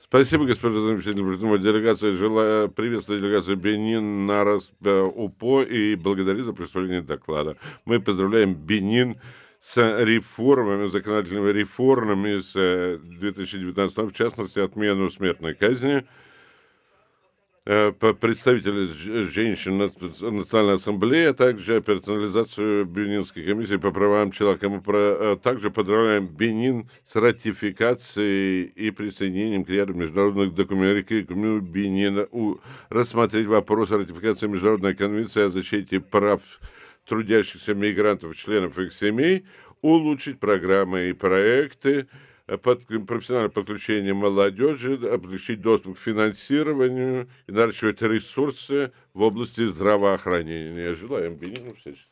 Спасибо, госпожа заместитель председателя. Делегация приветствует делегацию Бенин на УПО и благодарит за представление доклада. Мы поздравляем Бенин с реформами, законодательными реформами с 2019 года, в частности, отмену смертной казни. Представители женщин Национальной ассамблеи, а также персонализацию Бенинской комиссии по правам человека. Мы также поздравляем Бенин с ратификацией и присоединением к ряду международных документов. Рекомендуем Бенина рассмотреть вопрос о ратификации Международной конвенции о защите прав трудящихся мигрантов, членов их семей, улучшить программы и проекты, профессиональное подключение молодежи, облегчить доступ к финансированию и наращивать ресурсы в области здравоохранения. Желаем Бенину всяческих